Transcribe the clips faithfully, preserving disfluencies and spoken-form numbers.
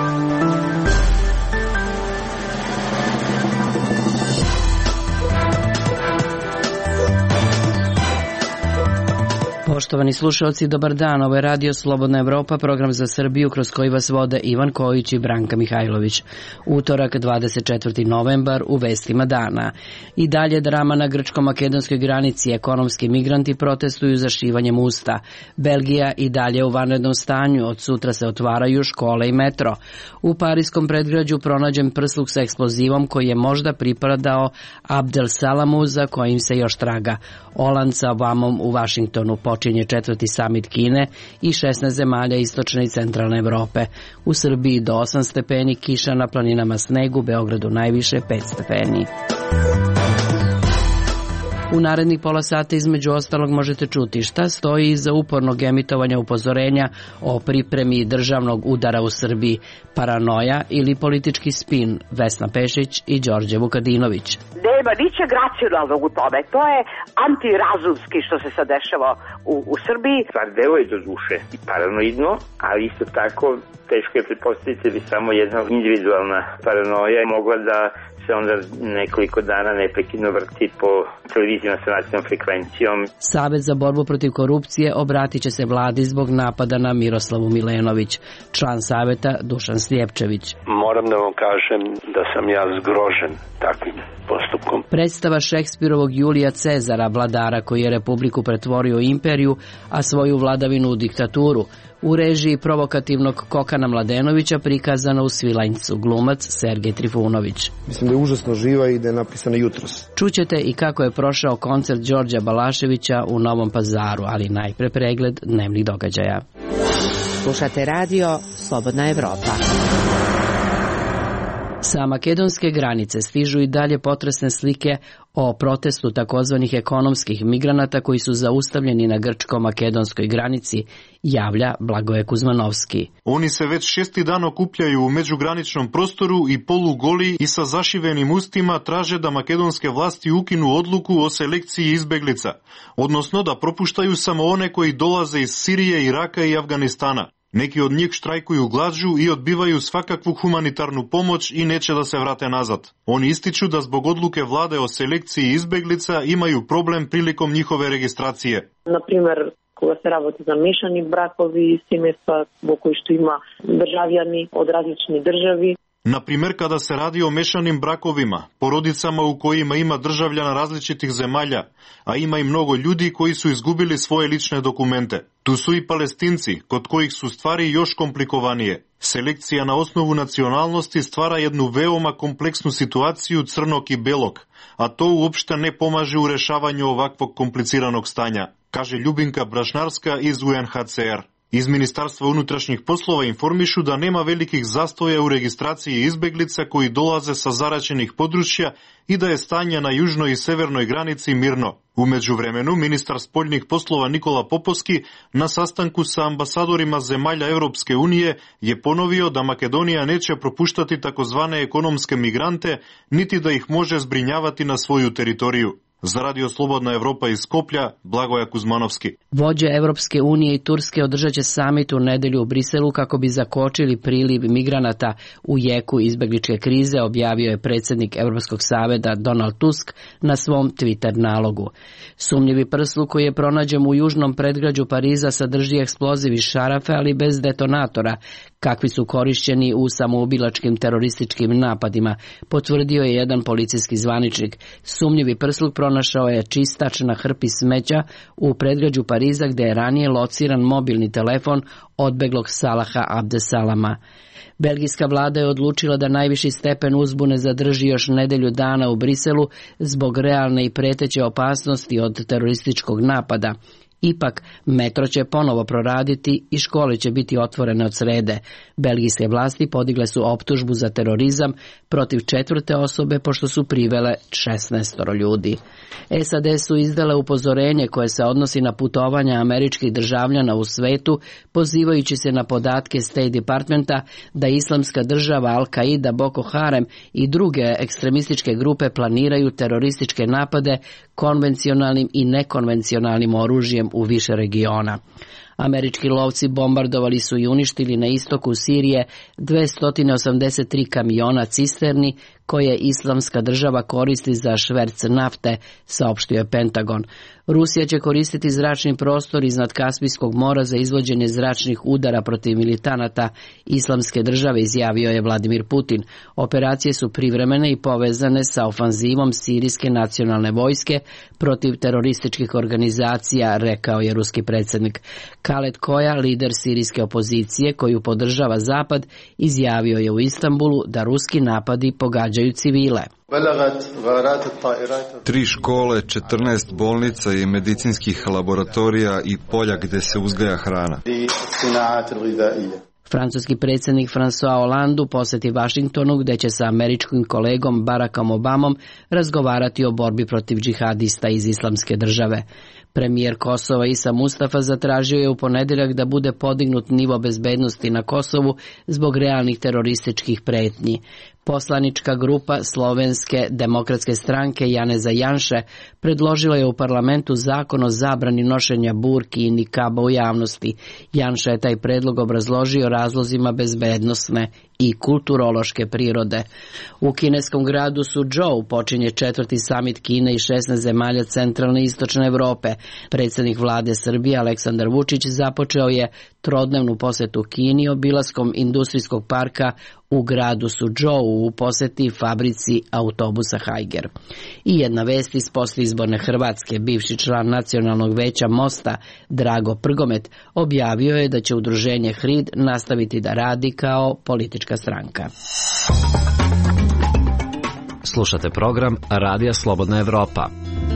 Poštovani slušalci, dobar dan. Ovo je Radio Slobodna Evropa, program za Srbiju kroz koji vas vode Ivan Kojić i Branka Mihajlović. Utorak, dvadeset četvrti novembar, u vestima dana. I dalje drama na grčko-makedonskoj granici. Ekonomski migranti protestuju za šivanjem usta. Belgija i dalje u vanrednom stanju. Od sutra se otvaraju škole i metro. U parijskom predgrađu pronađen prsluk sa eksplozivom koji je možda pripadao Abdel Salamu, za kojim se još traga. Holand sa Obamom u Vašingtonu. Počinje četvrti samit Kine i šesnaest zemalja istočne i centralne Evrope. U Srbiji do osam stepeni, kiša, na planinama sneg, u Beogradu najviše pet stepeni. U narednih pola sata između ostalog možete čuti šta stoji iza upornog emitovanja upozorenja o pripremi državnog udara u Srbiji, paranoja ili politički spin, Vesna Pešić i Đorđe Vukadinović. Nema ničeg racionalnog u tome, to je antirazumski što se sad dešava u, u Srbiji. Stvar deluje do duše i paranoidno, ali isto tako teško je pretpostaviti da samo jedna individualna paranoja je mogla da se onda nekoliko dana neprekidno vrti po televizijama sa nacionalnom frekvencijom. Savet za borbu protiv korupcije obratit će se vladi zbog napada na Miroslavu Milenović. Član saveta Dušan Slijepčević. Moram da vam kažem da sam ja zgrožen takvim postupkom. Predstava Šekspirovog Julija Cezara, vladara koji je republiku pretvorio u imperiju, a svoju vladavinu u diktaturu, u režiji provokativnog Kokana Mladenovića, prikazana u Svilajncu, glumac Sergej Trifunović. Mislim da je užasno živa i da je napisana jutros. Čućete i kako je prošao koncert Đorđa Balaševića u Novom Pazaru, ali najpre pregled dnevnih događaja. Slušate radio Slobodna Evropa. Sa makedonske granice stižu i dalje potresne slike o protestu takozvanih ekonomskih migranata koji su zaustavljeni na grčko-makedonskoj granici, javlja Blagoje Kuzmanovski. Oni se već šesti dan okupljaju u međugraničnom prostoru i polugoli i sa zašivenim ustima traže da makedonske vlasti ukinu odluku o selekciji izbeglica, odnosno da propuštaju samo one koji dolaze iz Sirije, Iraka i Afganistana. Neki od njih štrajkuju glađu i odbivaju svakakvu humanitarnu pomoć i neće da se vrate nazad. Oni ističu da zbog odluke vlade o selekciji izbeglica imaju problem prilikom njihove registracije. Na primjer, kога se работи za mešani brakovi, семејства во кои што има државјани од различни држави. Na primjer, kada se radi o mešanim brakovima, porodicama u kojima ima državljana različitih zemalja, a ima i mnogo ljudi koji su izgubili svoje lične dokumente. Tu su i Palestinci, kod kojih su stvari još komplikovanije. Selekcija na osnovu nacionalnosti stvara jednu veoma kompleksnu situaciju crnog i belog, a to uopšte ne pomaže u rešavanju ovakvog kompliciranog stanja, kaže Ljubinka Brašnarska iz U N H C R. Iz Ministarstva unutrašnjih poslova informišu da nema velikih zastoja u registraciji izbeglica koji dolaze sa zaraćenih područja i da je stanje na južnoj i severnoj granici mirno. U međuvremenu, ministar spoljnih poslova Nikola Popovski na sastanku sa ambasadorima zemalja Europske unije je ponovio da Makedonija neće propuštati takozvane ekonomske migrante, niti da ih može zbrinjavati na svoju teritoriju. Za Radio Slobodna Evropa iz Skoplja, Blagoja Kuzmanovski. Vođe Evropske unije i Turske održat će samit u nedelju u Briselu kako bi zakočili priliv migranata u jeku izbegličke krize, objavio je predsjednik Europskog saveta Donald Tusk na svom Twitter nalogu. Sumnjivi prsluk koji je pronađen u južnom predgrađu Pariza sadrži eksploziv iz šarafe, ali bez detonatora, kakvi su korišćeni u samoubilačkim terorističkim napadima, potvrdio je jedan policijski zvaničnik. Sumnjivi prsluk pronašao je čistač na hrpi smeća u predgrađu Pariza, gde je ranije lociran mobilni telefon odbeglog Salaha Abdesalama. Belgijska vlada je odlučila da najviši stepen uzbune zadrži još nedelju dana u Briselu zbog realne i preteće opasnosti od terorističkog napada. Ipak, metro će ponovo proraditi i škole će biti otvorene od srede. Belgijske vlasti podigle su optužbu za terorizam protiv četvrte osobe pošto su privele šesnaest ljudi. S A D su izdale upozorenje koje se odnosi na putovanja američkih državljana u svetu, pozivajući se na podatke State Departmenta da Islamska država, Al-Qaida, Boko Haram i druge ekstremističke grupe planiraju terorističke napade konvencionalnim i nekonvencionalnim oružjem u više regiona. Američki lovci bombardovali su i uništili na istoku Sirije dvesta osamdeset tri kamiona cisterni koje Islamska država koristi za šverc nafte, saopštio je Pentagon. Rusija će koristiti zračni prostor iznad Kaspijskog mora za izvođenje zračnih udara protiv militanata Islamske države, izjavio je Vladimir Putin. Operacije su privremene i povezane sa ofanzivom Sirijske nacionalne vojske protiv terorističkih organizacija, rekao je ruski predsjednik. Khaled Koja, lider sirijske opozicije koju podržava Zapad, izjavio je u Istanbulu da ruski napadi pogađaju civile. Tri škole, četrnaest bolnica i medicinskih laboratorija i polja gdje se uzgaja hrana. Francuski predsjednik François Hollande posjeti Vašingtonu gdje će sa američkim kolegom Barackom Obamom razgovarati o borbi protiv džihadista iz Islamske države. Premijer Kosova Isa Mustafa zatražio je u ponedjeljak da bude podignut nivo bezbednosti na Kosovu zbog realnih terorističkih pretnji. Poslanička grupa Slovenske demokratske stranke Janeza Janše predložila je u parlamentu zakon o zabrani nošenja burki i nikaba u javnosti. Janša je taj predlog obrazložio razlozima bezbednosne i kulturološke prirode. U kineskom gradu Suzhou počinje četvrti samit Kine i šesnaest zemalja centralne i istočne Evrope. Predsjednik vlade Srbije Aleksandar Vučić započeo je trodnevnu posjetu Kini obilaskom industrijskog parka u gradu Suzhou u posjeti fabrici autobusa Haiger. I jedna vest iz postizborne Hrvatske, bivši član Nacionalnog veća Mosta Drago Prgomet objavio je da će udruženje H R I D nastaviti da radi kao politička stranka. Slušate program Radija Slobodna Evropa.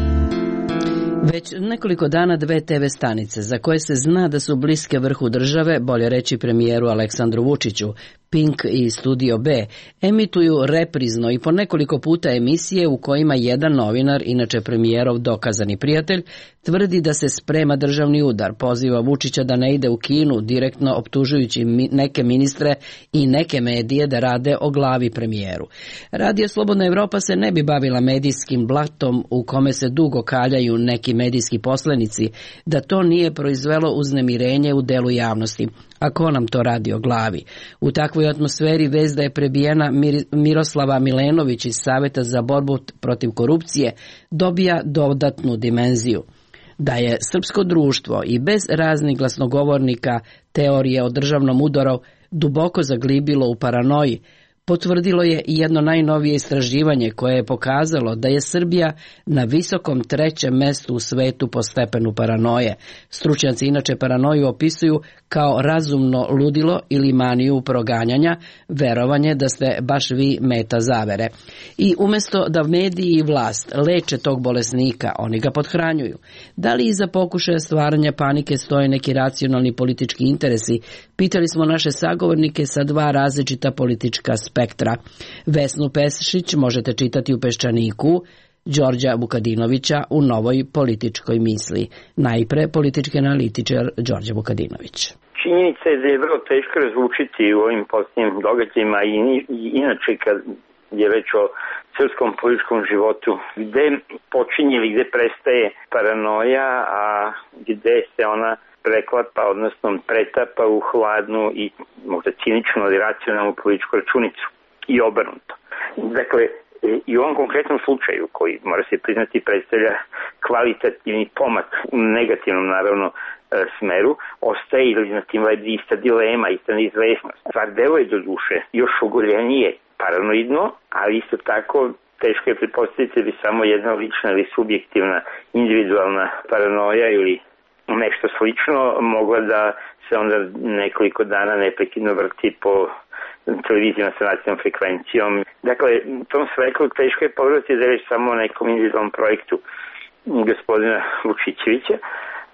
Već nekoliko dana dve te ve stanice za koje se zna da su bliske vrhu države, bolje reći premijeru Aleksandru Vučiću, Pink i Studio B, emituju reprizno i po nekoliko puta emisije u kojima jedan novinar, inače premijerov dokazani prijatelj, tvrdi da se sprema državni udar, poziva Vučića da ne ide u Kinu, direktno optužujući neke ministre i neke medije da rade o glavi premijeru. Radio Slobodna Evropa se ne bi bavila medijskim blatom u kome se dugo kaljaju neki medijski poslenici, da to nije proizvelo uznemirenje u delu javnosti. A ko nam to radi o glavi? U takvoj atmosferi vest da je prebijena Miroslava Milenović iz Saveta za borbu protiv korupcije dobija dodatnu dimenziju. Da je srpsko društvo i bez raznih glasnogovornika teorije o državnom udaru duboko zaglibilo u paranoji, potvrdilo je i jedno najnovije istraživanje koje je pokazalo da je Srbija na visokom trećem mestu u svetu po stepenu paranoje. Stručnjaci inače paranoju opisuju kao razumno ludilo ili maniju proganjanja, verovanje da ste baš vi meta zavere. I umjesto da mediji i vlast leče tog bolesnika, oni ga pothranjuju. Da li iza pokušaja stvaranja panike stoje neki racionalni politički interesi? Pitali smo naše sagovornike sa dva različita politička spektra. Vesnu Pešić možete čitati u Peščaniku, Đorđa Vukadinovića u Novoj političkoj misli. Najpre politički analitičar Đorđe Vukadinović. Činjenica je da je vrlo teško razlučiti u ovim posljednjim događajima i inače kad je već o srpskom političkom životu, gde počinje ili gde prestaje paranoja, a gde se ona preklapa, odnosno pretapa u hladnu i možda ciničnu ali racionalnu političku računicu i obrnuto. Dakle, i u ovom konkretnom slučaju, koji mora se priznati predstavlja kvalitativni pomak u negativnom naravno smeru, ostaje iluzinativna ista dilema, ista neizvesnost. Stvar deluje do duše još ogoljenije paranoidno, ali isto tako teško je pretpostaviti da bi samo jedna lična ili subjektivna individualna paranoja ili nešto slično mogla da se onda nekoliko dana neprekidno vrti po televizijama sa nacionalnom frekvencijom. Dakle, u tom svetlu teško je pogledati da je već samo o nekom individualnom projektu gospodina Vučićevića, a,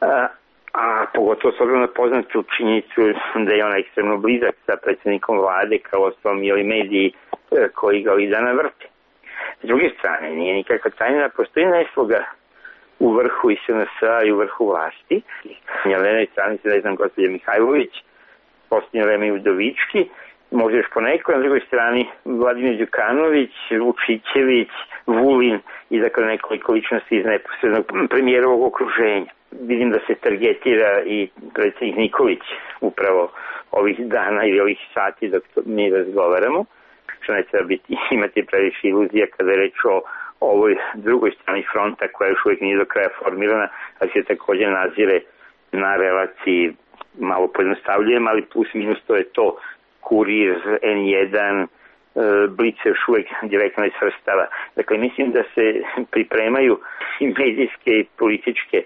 a pogotovo s obzirom na poznatu činjenicu da je on ekstremno blizak sa predsjednikom vlade, kao ostalom i ovi mediji koji ga ovih dana vrte. S druge strane, nije nikakva tajna, postoji nesloga u vrhu i es en es a i u vrhu vlasti. Na jednoj strani se, ne znam, gospođa Mihajlović, posljednje vreme i Udovički, možda još poneko, na drugoj strani Vladimir Đukanović, Vučićević, Vulin i dakle nekoliko ličnosti iz neposrednog premijerovog okruženja. Vidim da se targetira i predsjednik Nikolić upravo ovih dana ili ovih sati dok mi razgovaramo, što ne treba biti, imati previše iluzija kada je reč o ovoj drugoj strani fronta koja još uvijek nije do kraja formirana, ali se također nazire na relaciji, malo pojednostavljujem, ali plus minus to je to Kurir, en jedan, Blic još uvijek direktno ne svrstava. Dakle, mislim da se pripremaju i medijske i političke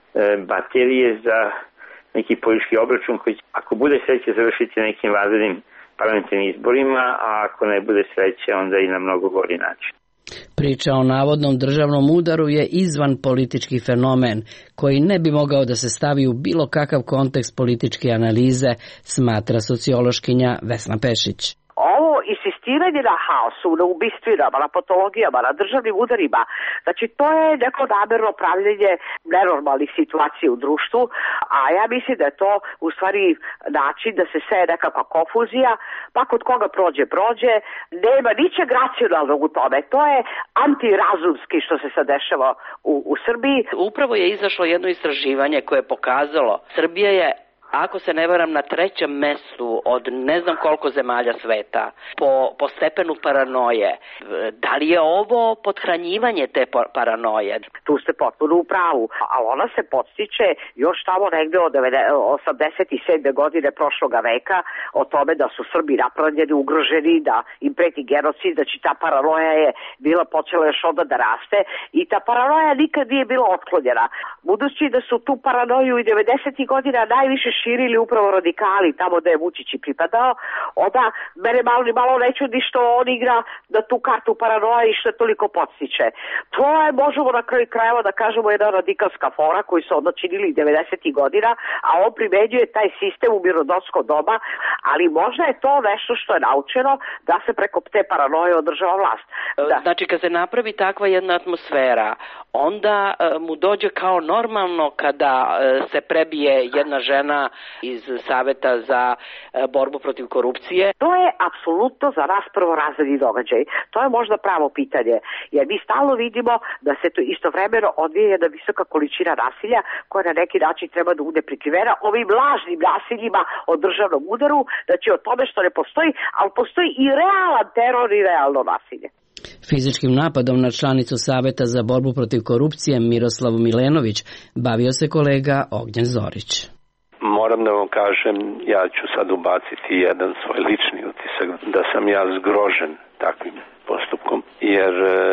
baterije za neki politički obračun koji, ako bude sreće, završiti nekim vanrednim parlamentarnim izborima, a ako ne bude sreće, onda i na mnogo gori način. Priča o navodnom državnom udaru je izvan politički fenomen, koji ne bi mogao da se stavi u bilo kakav kontekst političke analize, smatra sociološkinja Vesna Pešić. Ovo insistiranje na haosu, na ubistvima, na patologijama, na državnim udarima, znači to je neko namerno pravljenje nenormalnih situacija u društvu, a ja mislim da je to u stvari način da se seje nekakva konfuzija, pa kod koga prođe, prođe, nema ničeg racionalnog u tome, to je antirazumski što se sad dešava u, u Srbiji. Upravo je izašlo jedno istraživanje koje je pokazalo, Srbija je, ako se ne varam, na trećem mestu od ne znam koliko zemalja sveta po, po stepenu paranoje. Da li je ovo podhranjivanje te paranoje? Tu ste potpuno u pravu, ali ona se podstiče još tamo negde od osamdeset sedme godine prošloga veka o tome da su Srbi napravljeni, ugroženi, da im preti genocid, znači ta paranoja je bila počela još onda da raste i ta paranoja nikad nije bila otklonjena. Budući da su tu paranoju i devedesetih godina najviše širili upravo radikali tamo da je Vučić i pripadao, onda mene malo ni malo ne čudi što on igra da tu kartu paranoja i što je toliko podstiče. To je, možemo na kraju krajeva da kažemo, jedna radikalska fora koji su onda činili devedesetih godina, a on primenjuje taj sistem u mirnodopsko doba, ali možda je to nešto što je naučeno da se preko te paranoje održava vlast. Da. Znači, kad se napravi takva jedna atmosfera, onda uh, mu dođe kao normalno kada uh, se prebije jedna žena iz Saveta za uh, borbu protiv korupcije. To je apsolutno za nas prvorazredni događaj. To je možda pravo pitanje, jer mi stalno vidimo da se to istovremeno odvija jedna visoka količina nasilja koja na neki način treba da bude prikrivena ovim lažnim nasiljima o državnom udaru, znači o tome što ne postoji, ali postoji i realan teror i realno nasilje. Fizičkim napadom na članicu Saveta za borbu protiv korupcije Miroslavu Milenović bavio se kolega Ognjen Zorić. Moram da vam kažem, ja ću sad ubaciti jedan svoj lični utisak, da sam ja zgrožen takvim postupkom, jer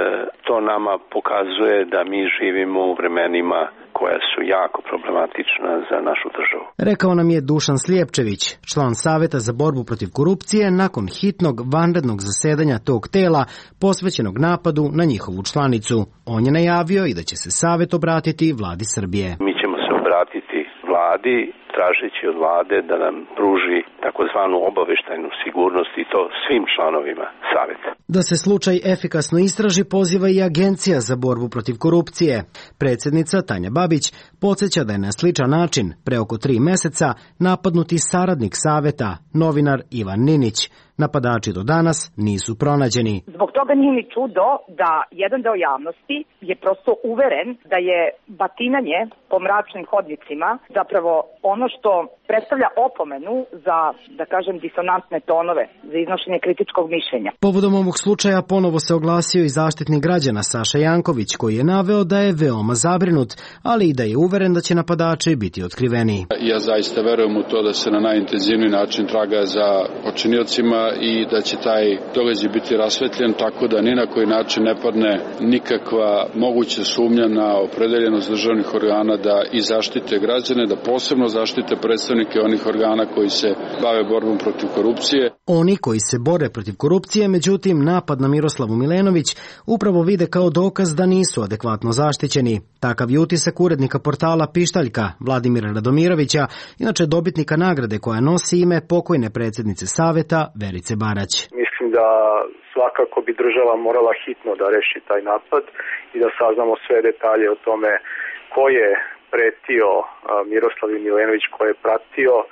to nama pokazuje da mi živimo u vremenima koja su jako problematična za našu državu. Rekao nam je Dušan Slijepčević, član Saveta za borbu protiv korupcije, nakon hitnog vanrednog zasedanja tog tela posvećenog napadu na njihovu članicu. On je najavio i da će se Savet obratiti vladi Srbije. Mi ćemo se obratiti vladi, tražeći od vlade da nam pruži takozvanu obaveštajnu sigurnost i to svim članovima Saveta. Da se slučaj efikasno istraži poziva i Agencija za borbu protiv korupcije. Predsjednica Tanja Babić podsjeća da je na sličan način pre oko tri meseca napadnuti saradnik Saveta, novinar Ivan Ninić. Napadači do danas nisu pronađeni. Zbog toga nije ni čudo da jedan deo javnosti je prosto uveren da je batinanje po mračnim hodnicima zapravo ono što predstavlja opomenu za, da kažem, disonantne tonove, za iznošenje kritičkog mišljenja. Povodom ovog slučaja ponovo se oglasio i zaštitnik građana Saša Janković, koji je naveo da je veoma zabrinut, ali i da je uveren da će napadači biti otkriveni. Ja zaista verujem u to da se na najintenzivniji način traga za počiniocima i da će taj događaj biti rasvetljen tako da ni na koji način ne padne nikakva moguća sumnja na opredeljenost državnih organa da i zaštite građane, da posebno zaštite predstavnike onih organa koji se bave borbom protiv korupcije. Oni koji se bore protiv korupcije, međutim, napad na Miroslavu Milenović upravo vide kao dokaz da nisu adekvatno zaštićeni. Takav je utisak urednika portala Pištaljka Vladimira Radomirovića, inače dobitnika nagrade koja nosi ime pokojne predsjednice Saveta Verice Barać. Mislim da svakako bi država morala hitno da reši taj napad i da saznamo sve detalje o tome ko je pretio Miroslavu Milenović, ko je pratio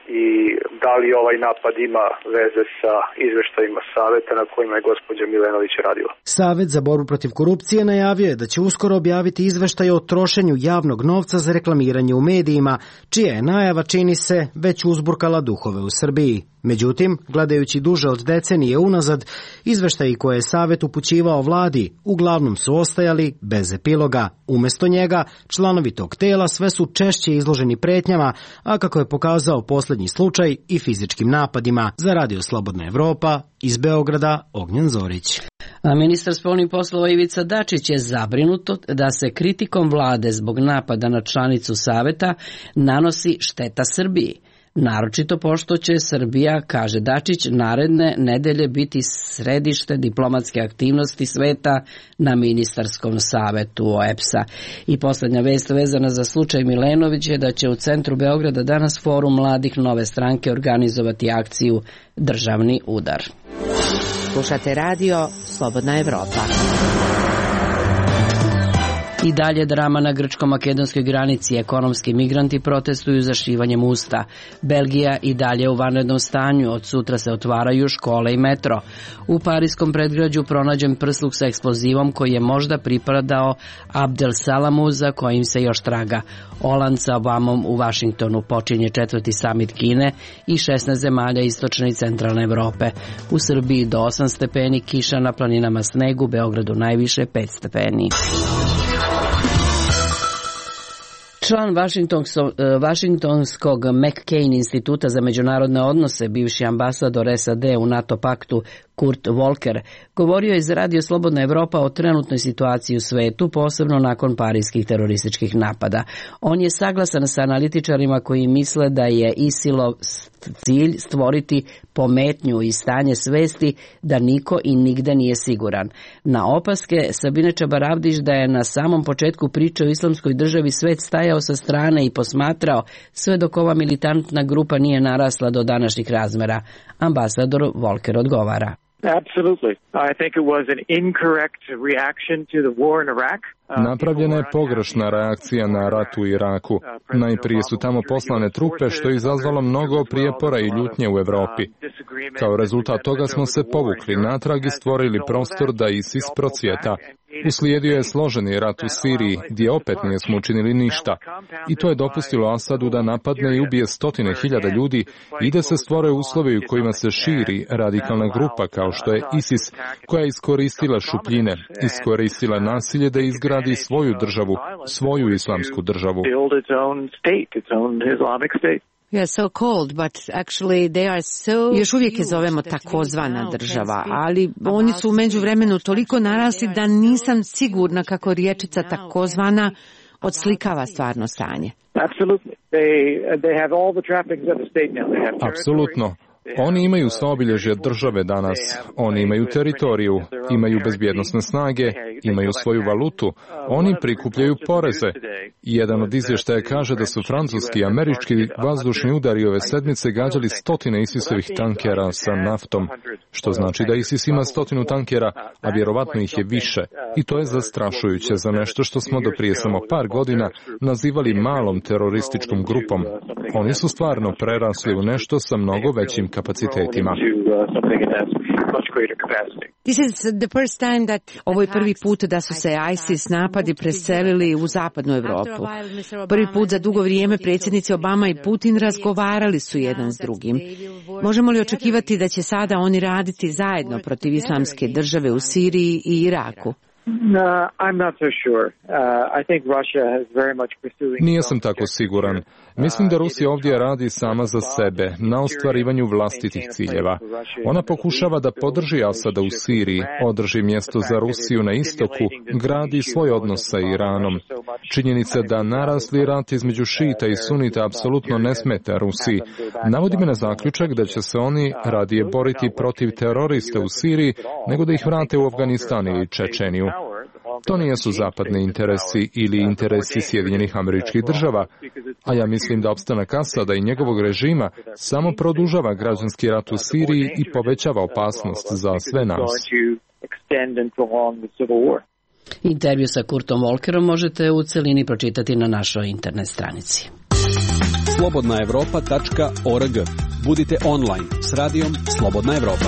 i da li ovaj napad ima veze sa izveštajima saveta na kojima je gospođa Milenović radila. Savet za borbu protiv korupcije najavio je da će uskoro objaviti izveštaj o trošenju javnog novca za reklamiranje u medijima, čija je najava, čini se, već uzburkala duhove u Srbiji. Međutim, gledajući duže od decenije unazad, izveštaji koje je Savet upućivao vladi uglavnom su ostajali bez epiloga. Umesto njega, članovi tog tela sve su češće izloženi pretnjama, a kako je pokazao posljednji slučaj, i fizičkim napadima. Za Radio Slobodna Evropa, iz Beograda, Ognjen Zorić. A ministar spoljnih poslova Ivica Dačić je zabrinuto da se kritikom vlade zbog napada na članicu Saveta nanosi šteta Srbiji. Naročito pošto će Srbija, kaže Dačić, naredne nedelje biti središte diplomatske aktivnosti sveta na ministarskom savetu O E P S-a. I posljednja vest vezana za slučaj Milenović je da će u centru Beograda danas Forum mladih Nove stranke organizovati akciju Državni udar. Slušate radio Slobodna Evropa. I dalje drama na grčko-makedonskoj granici. Ekonomski migranti protestuju za šivanjem usta. Belgija i dalje u vanrednom stanju. Od sutra se otvaraju škole i metro. U parijskom predgrađu pronađen prsluk sa eksplozivom koji je možda pripadao Abdel Salamu, za kojim se još traga. Holand sa Obamom u Vašingtonu počinje četvrti samit Kine i šesnaest zemalja istočne i centralne Evrope. U Srbiji do osam stepeni, kiša, na planinama snegu, Beogradu najviše pet stepeni. Član Vašingtonskog McCain instituta za međunarodne odnose, bivši ambasador S A D u NATO paktu Kurt Volker, govorio je iz Radio Slobodna Evropa o trenutnoj situaciji u svetu, posebno nakon parijskih terorističkih napada. On je saglasan sa analitičarima koji misle da je ISIL-ov cilj stvoriti pometnju i stanje svesti da niko i nigde nije siguran. Na opaske Sabine Čabaravdić da je na samom početku priče o islamskoj državi svet stajao sa strane i posmatrao sve dok ova militantna grupa nije narasla do današnjih razmera. Ambasador Volker odgovara. Absolutely. I think it was an incorrect reaction to the war in Iraq. Napravljena je pogrešna reakcija na rat u Iraku. Najprije su tamo poslane trupe, što je izazvalo mnogo prijepora i ljutnje u Evropi. Kao rezultat toga smo se povukli natrag i stvorili prostor da ISIS procvjeta. Uslijedio je složeni rat u Siriji, gdje opet nismo učinili ništa. I to je dopustilo Asadu da napadne i ubije stotine hiljada ljudi i da se stvore uslovi u kojima se širi radikalna grupa kao što je ISIS, koja je iskoristila šupljine, iskoristila nasilje da izgradi svoju državu, svoju islamsku državu. Još uvijek je zovemo takozvana država, ali oni su u međuvremenu toliko narasli da nisam sigurna kako riječica takozvana odslikava stvarno stanje. Apsolutno. Oni imaju sva obilježja države danas, oni imaju teritoriju, imaju bezbjednosne snage, imaju svoju valutu, oni prikupljaju poreze. Jedan od izvještaja kaže da su francuski i američki vazdušni udari ove sedmice gađali stotine ISIS-ovih tankera sa naftom, što znači da ISIS ima stotinu tankera, a vjerovatno ih je više. I to je zastrašujuće za nešto što smo do prije samo par godina nazivali malom terorističkom grupom. Oni su stvarno prerasli u nešto sa mnogo većim kapacitetima. Ovo je prvi put da su se ISIS napadi preselili u zapadnu Evropu. Prvi put za dugo vrijeme predsjednici Obama i Putin razgovarali su jedan s drugim. Možemo li očekivati da će sada oni raditi zajedno protiv islamske države u Siriji i Iraku? Nijesam tako siguran. Mislim da Rusija ovdje radi sama za sebe, na ostvarivanju vlastitih ciljeva. Ona pokušava da podrži Asada u Siriji, održi mjesto za Rusiju na istoku, gradi svoj odnos sa Iranom. Činjenica da narasli rat između šita i sunita apsolutno ne smeta Rusiji. Navodi me na zaključak da će se oni radije boriti protiv terorista u Siriji, nego da ih vrate u Afganistan ili Čečeniju. To nijesu zapadni interesi ili interesi Sjedinjenih Američkih Država, a ja mislim da opstanak Asada i njegovog režima samo produžava građanski rat u Siriji i povećava opasnost za sve nas. Intervju sa Kurtom Volkerom možete u celini pročitati na našoj internet stranici. slobodna evropa tačka org. Budite online s radijom Slobodna Evropa.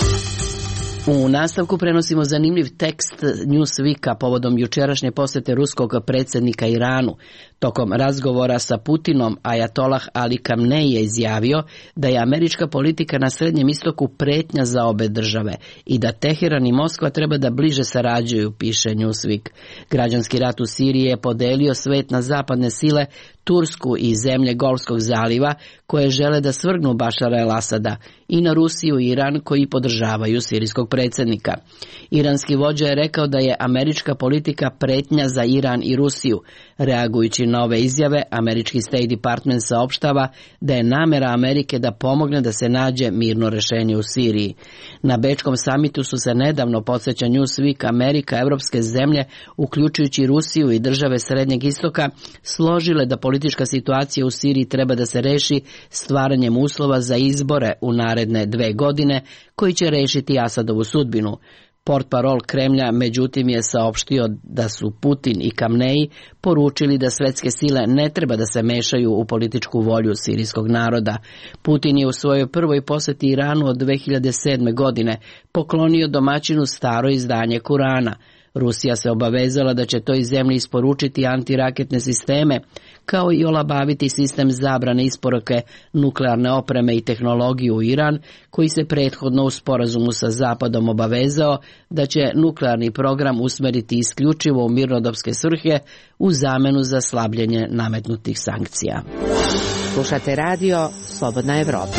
U nastavku prenosimo zanimljiv tekst Newsweeka povodom jučerašnje posete ruskog predsjednika Iranu. Tokom razgovora sa Putinom, Ajatolah Ali Khamenei je izjavio da je američka politika na Srednjem istoku pretnja za obe države i da Teheran i Moskva treba da bliže sarađuju, piše Newsweek. Građanski rat u Siriji je podelio svet na zapadne sile, Tursku i zemlje Golfskog zaliva koje žele da svrgnu Bašara el-Asada, i na Rusiju i Iran koji podržavaju sirijskog predsjednika. Iranski vođa je rekao da je američka politika pretnja za Iran i Rusiju. Reagujući na ove izjave, američki State Department saopštava da je namera Amerike da pomogne da se nađe mirno rešenje u Siriji. Na Bečkom samitu su se nedavno, podsjeća Newsweek, Amerika, evropske zemlje, uključujući Rusiju i države Srednjeg istoka, složile da politička situacija u Siriji treba da se reši stvaranjem uslova za izbore u naredne dve godine koji će rešiti Asadovu sudbinu. Portparol Kremlja međutim je saopštio da su Putin i Khamenei poručili da svetske sile ne treba da se mešaju u političku volju sirijskog naroda. Putin je u svojoj prvoj poseti Iranu od dve hiljade sedme. godine poklonio domaćinu staro izdanje Kurana. Rusija se obavezala da će toj zemlji isporučiti antiraketne sisteme, kao i olabaviti sistem zabrane isporuke nuklearne opreme i tehnologiju u Iran, koji se prethodno u sporazumu sa Zapadom obavezao da će nuklearni program usmeriti isključivo u mirnodopske svrhe u zamenu za slabljenje nametnutih sankcija. Slušate radio Slobodna Evropa.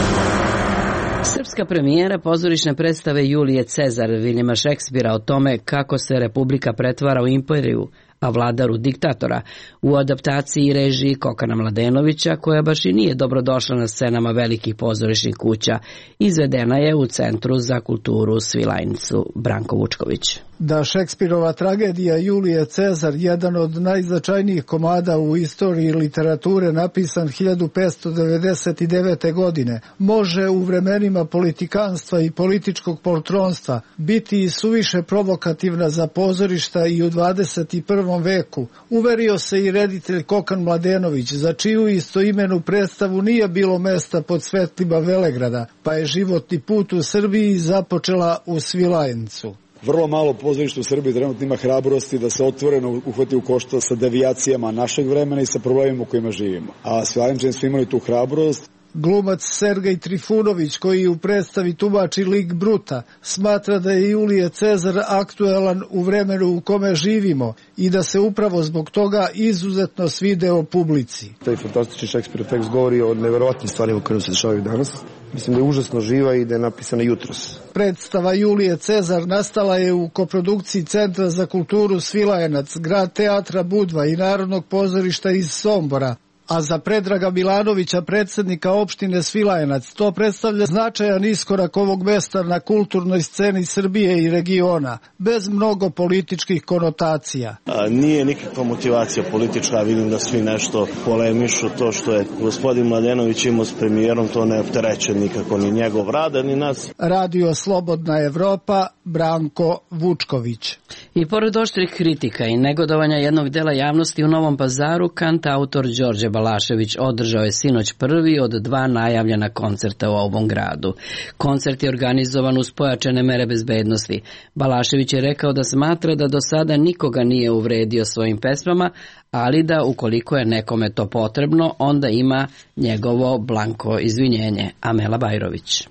Srpska premijera pozorišne predstave Julije Cezar Viljama Šekspira o tome kako se Republika pretvara u imperiju, a vladar u diktatora, u adaptaciji i režiji Kokana Mladenovića, koja baš i nije dobrodošla na scenama velikih pozorišnih kuća, izvedena je u Centru za kulturu u Svilajncu. Branko Vučković. Da Šekspirova tragedija Julije Cezar, jedan od najznačajnijih komada u istoriji literature, napisan hiljadu petsto devedeset devete. godine, može u vremenima politikanstva i političkog poltronstva biti i suviše provokativna za pozorišta i u dvadeset prvom veku, uverio se i reditelj Kokan Mladenović, za čiju istoimenu predstavu nije bilo mesta pod svetlima Velegrada, pa je životni put u Srbiji započela u Svilajncu. Vrlo malo pozorišta u Srbiji trenutno ima hrabrosti da se otvoreno uhvati u koštac sa devijacijama našeg vremena i sa problemima u kojima živimo. A Svilajnčani su imali tu hrabrost. Glumac Sergej Trifunović, koji u predstavi tumači lik Bruta, smatra da je Julije Cezar aktuelan u vremenu u kome živimo i da se upravo zbog toga izuzetno svideo publici. Taj fantastični Šekspirov tekst govori o neverovatnim stvarima koje se dešavaju danas. Mislim da je užasno živa i da je napisana jutros. Predstava Julije Cezar nastala je u koprodukciji Centra za kulturu Svilajenac, Grad teatra Budva i Narodnog pozorišta iz Sombora. A za Predraga Milanovića, predsjednika opštine Svilajenac, to predstavlja značajan iskorak ovog mesta na kulturnoj sceni Srbije i regiona, bez mnogo političkih konotacija. A, nije nikakva motivacija politička, vidim da svi nešto polemišu, to što je gospodin Mladenović imao s premijerom, to ne optereće nikako ni njegov rad, ni nas. Radio Slobodna Evropa, Branko Vučković. I pored oštrih kritika i negodovanja jednog dela javnosti u Novom Pazaru, kantautor Đorđe Balašević održao je sinoć prvi od dva najavljena koncerta u ovom gradu. Koncert je organizovan uz pojačane mere bezbednosti. Balašević je rekao da smatra da do sada nikoga nije uvredio svojim pesmama, ali da ukoliko je nekome to potrebno, onda ima njegovo blanko izvinjenje. Amela Bajrović.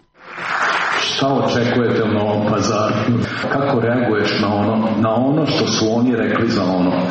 Šta očekujete u Novom Pazaru? Kako reaguješ na ono, na ono što su oni rekli za ono?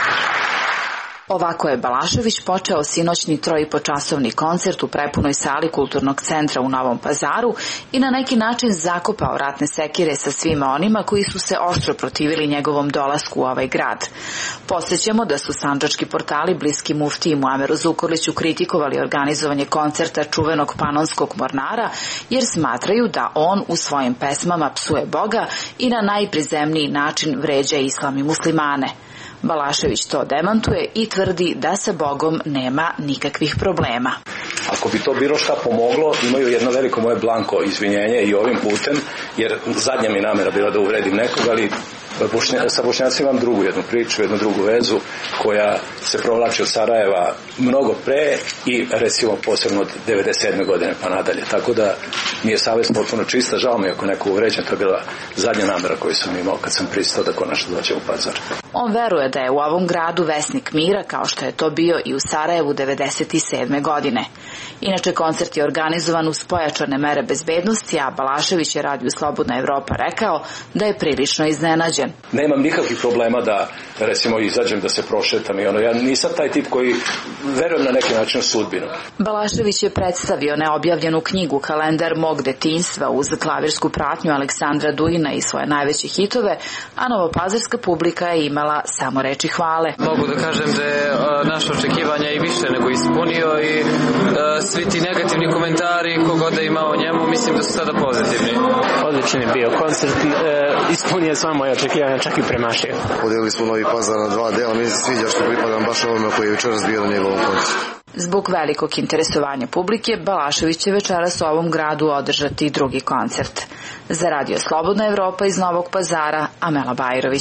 Ovako je Balašević počeo sinoćni trojipočasovni koncert u prepunoj sali Kulturnog centra u Novom Pazaru i na neki način zakopao ratne sekire sa svima onima koji su se oštro protivili njegovom dolasku u ovaj grad. Podsjećamo da su sandžački portali bliski muftiji Muameru Zukorliću kritikovali organizovanje koncerta čuvenog panonskog mornara, jer smatraju da on u svojim pesmama psuje Boga i na najprizemniji način vređa islam i muslimane. Balašević to demantuje i tvrdi da sa Bogom nema nikakvih problema. Ako bi to bilo šta pomoglo, imaju jedno veliko moje blanko izvinjenje i ovim putem, jer zadnja mi namera bila da uvredim nekog, ali Bošnja, sa Bošnjacima imam drugu jednu priču, jednu drugu vezu koja se provlači od Sarajeva mnogo pre i recimo posebno od devedeset sedme godine pa nadalje. Tako da mi je savest potpuno čista, žao mi ako neko uvređen, to je bila zadnja namera koju sam imao kad sam pristao da konačno dođem u Pazar. On veruje da je u ovom gradu vesnik mira kao što je to bio i u Sarajevu devedeset sedme godine. Inače, koncert je organizovan uz pojačane mere bezbednosti, a Balašević je Radio Slobodna Evropa rekao da je prilično iznenađen. Nemam nikakvih problema da, recimo, izađem da se prošetam i ono, ja nisam taj tip koji verujem na neki način u sudbinu. Balašević je predstavio neobjavljenu knjigu Kalendar mog detinjstva uz klavirsku pratnju Aleksandra Dujina i svoje najveće hitove, a novopazarska publika je imala samo reči hvale. Mogu da kažem da je naše očekivanja i više nego ispunio i svi ti negativni komentari kogod da ima o njemu, mislim da su sada pozitivni. Odličan je bio koncert, e, ispunio sva moje očekivanja, čak i premašio. Podelili smo Novi Pazar na dva dela, mi se sviđa što pripadam baš ovome koji je večeras bio na njegovom koncertu. Zbog velikog interesovanja publike, Balašević će večeras u ovom gradu održati drugi koncert. Za Radio Slobodna Evropa iz Novog Pazara, Amela Bajrović.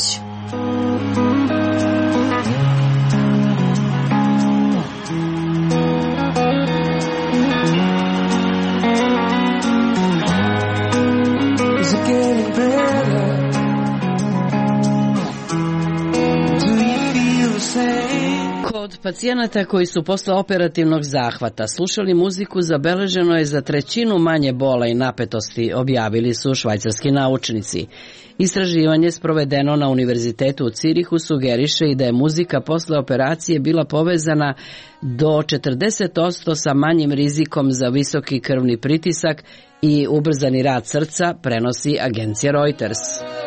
Kod pacijenata koji su posle operativnog zahvata slušali muziku zabeleženo je za trećinu manje bola i napetosti, objavili su švajcarski naučnici. Istraživanje sprovedeno na Univerzitetu u Cirihu sugeriše i da je muzika posle operacije bila povezana do četrdeset posto sa manjim rizikom za visoki krvni pritisak i ubrzani rad srca, prenosi agencija Reuters.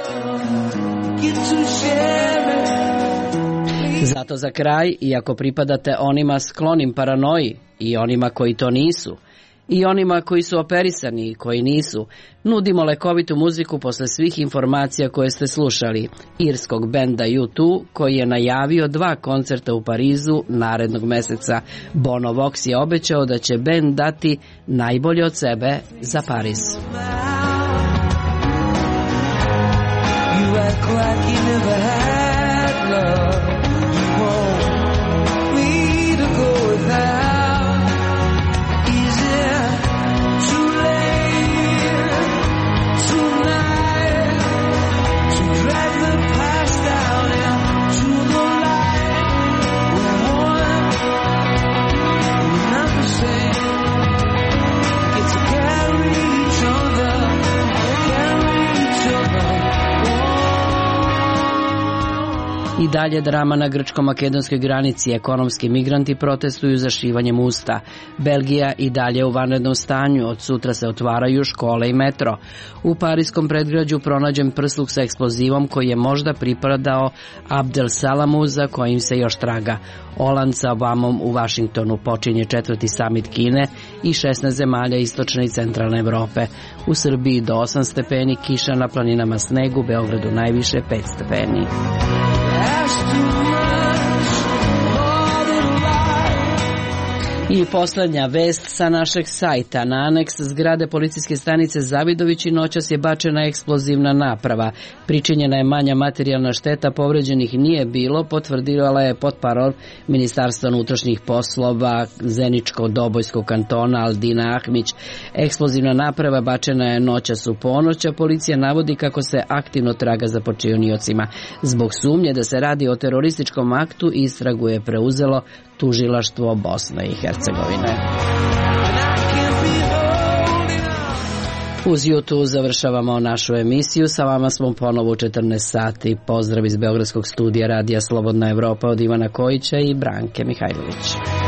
Zato za kraj, iako pripadate onima sklonim paranoji i onima koji to nisu, i onima koji su operisani i koji nisu, nudimo lekovitu muziku posle svih informacija koje ste slušali. Irskog benda U dva, koji je najavio dva koncerta u Parizu narednog meseca. Bono Vox je obećao da će bend dati najbolje od sebe za Pariz. You act like you never had love. I dalje drama na grčko-makedonskoj granici. Ekonomski migranti protestuju za šivanjem usta. Belgija i dalje u vanrednom stanju. Od sutra se otvaraju škole i metro. U parijskom predgrađu pronađen prsluk sa eksplozivom koji je možda pripadao Abdel Salamu, za kojim se još traga. Holand sa Obamom u Vašingtonu počinje četvrti samit Kine i šesnaest zemalja istočne i centralne Evrope. U Srbiji do osam stepeni, kiša, na planinama snegu, Beogradu najviše pet stepeni. I poslednja vest sa našeg sajta. Na aneks zgrade policijske stanice Zavidovići noćas je bačena eksplozivna naprava. Pričinjena je manja materijalna šteta, povređenih nije bilo, potvrdila je potparol Ministarstva unutrašnjih poslova Zeničko-Dobojskog kantona Aldina Ahmić. Eksplozivna naprava bačena je noćas u ponoć, a policija navodi kako se aktivno traga za počiniocima. Zbog sumnje da se radi o terorističkom aktu, istragu je preuzelo tužilaštvo Bosne i Hercegovine. Uz YouTube završavamo našu emisiju. Sa vama smo ponovo u četrnaest sati. Pozdrav iz Beogradskog studija Radija Slobodna Evropa od Ivana Kojića i Branke Mihajlović.